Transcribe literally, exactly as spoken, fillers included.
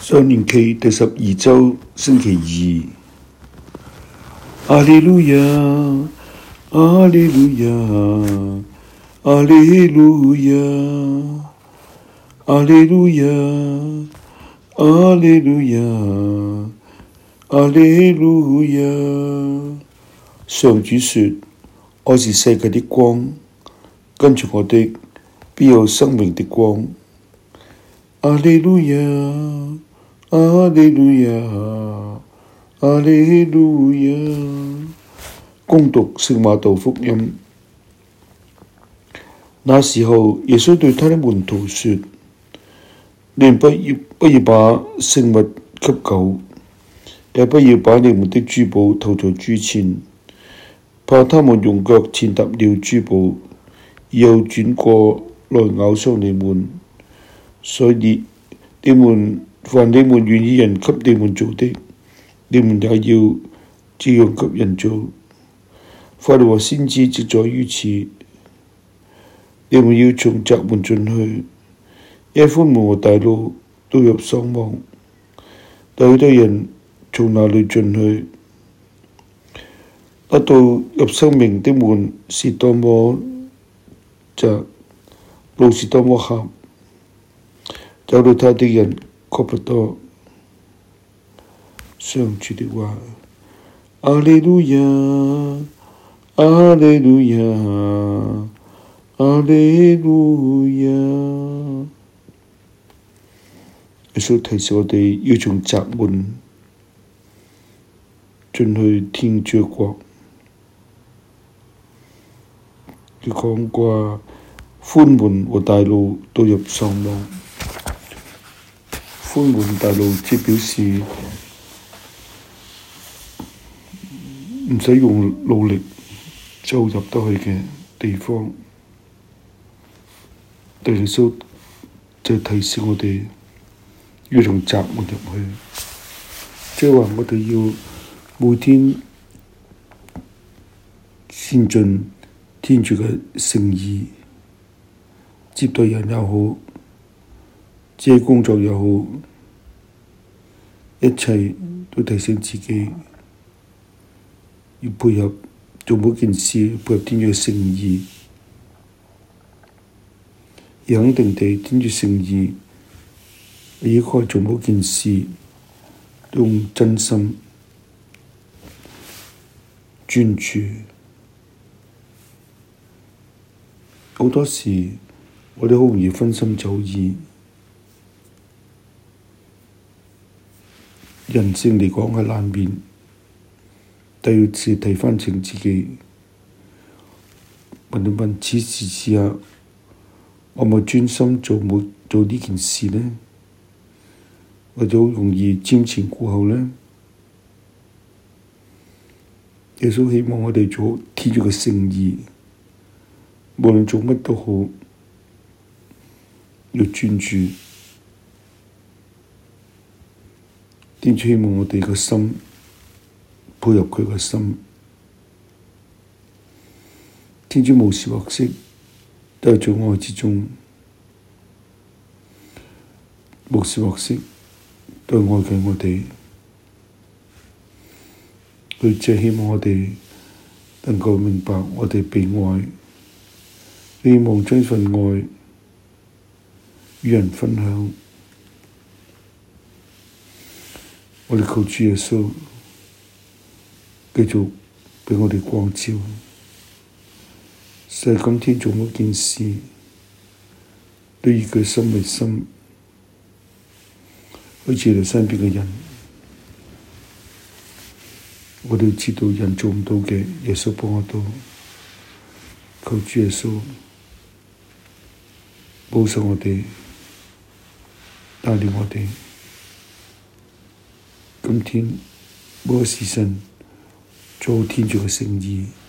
上年期第十二周星期二，阿利路亞，阿利路亞，阿利路亞，阿利路亞，阿利路亞，阿利路亞。上主說：我是世界的光，跟住我的必有生命的光。阿利路亞，阿利路亞，阿利路亞。恭讀聖馬竇福音。那時候，耶穌對他的門徒說：你們不要不要把聖物給狗，也不要把你們的珠寶投在豬前，怕他們用腳踐踏了珠寶，又轉過來咬傷你們。所以你們凡你們願意人給你們做的，你們也要這樣給人做。法律和先知即在於此。你們要從窄門進去，因寬門和大路導入喪亡，但許多人從那裏進去。那道入生命的門是多麼窄，路是多麼狹，走到他的人卻不多。上主的話。阿利路亞，阿利路亞，阿利路亞。耶穌提示我哋要從窄門進去天主嘅國。佢講過寬門和大路導入喪亡。寬門大路即表示唔使用努力就入得去嘅地方。但耶穌就提示我哋要從窄門入去，即係話我哋要每天先進天主嘅聖意，接待人又好，自己工作又好，一切都提醒自己要配合做每件事，配合天主嘅聖意。而肯定地，天主聖意，你應該做每件事都用真心專注。好多時我哋好容易分心走意，人性嚟講係難免，但要時提翻醒自己，問一問此時此刻，我咪專心做冇做呢件事呢？或者好容易瞻前顧後呢？耶穌希望我哋做天主嘅聖意，無論做乜都好，要專注。天主希望我哋個心配合佢個心。天主無時無刻都係在愛之中，無時無刻都係愛緊我哋。佢只係希望我哋能夠明白我哋被愛，希望將份愛與人分享。我哋求主耶穌繼續畀我哋光照，使今天做每件事都以佢心為心，好似你身邊嘅人，我哋知道人做唔到嘅，耶穌幫我到。求主耶穌保守我哋，帶領我哋。今天每個時辰做天主嘅聖意。